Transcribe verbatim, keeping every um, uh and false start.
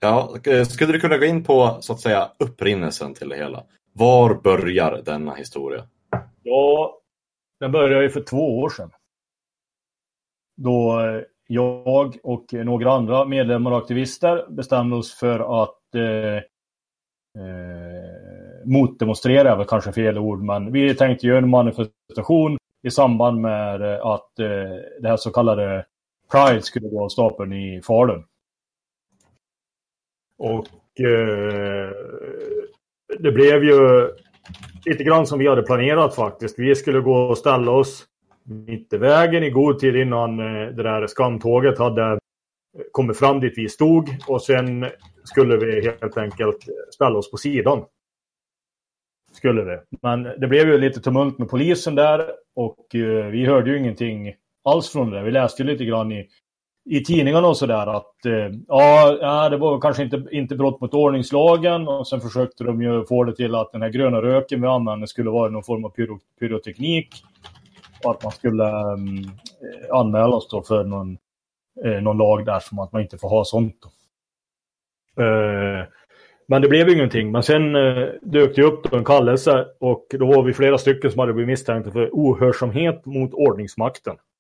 Ja, skulle du kunna gå in på så att säga upprinnelsen till det hela? Var börjar denna historia? Ja, den började ju för två år sedan. Då jag och några andra medlemmar och aktivister bestämde oss för att eh, eh, motdemonstrera, är väl kanske fel ord, men vi tänkte göra en manifestation i samband med att eh, det här så kallade Pride skulle gå av stapeln i Falun. Och eh, det blev ju lite grann som vi hade planerat faktiskt. Vi skulle gå och ställa oss mitt i vägen i god tid innan eh, det där skamtåget hade kommit fram dit vi stod. Och sen skulle vi helt enkelt ställa oss på sidan. Skulle vi. Men det blev ju lite tumult med polisen där. Och eh, vi hörde ju ingenting alls från det. Vi läste ju lite grann i i tidningarna och sådär att eh, ja, det var kanske inte, inte brott mot ordningslagen, och sen försökte de ju få det till att den här gröna röken vi använde skulle vara någon form av pyro, pyroteknik, och att man skulle eh, anmäla oss då för någon, eh, någon lag där som att man inte får ha sånt då. Eh, men det blev ingenting, men sen eh, dök det upp då en kallelse, och då var vi flera stycken som hade blivit misstänkta för ohörsamhet mot ordningsmakten.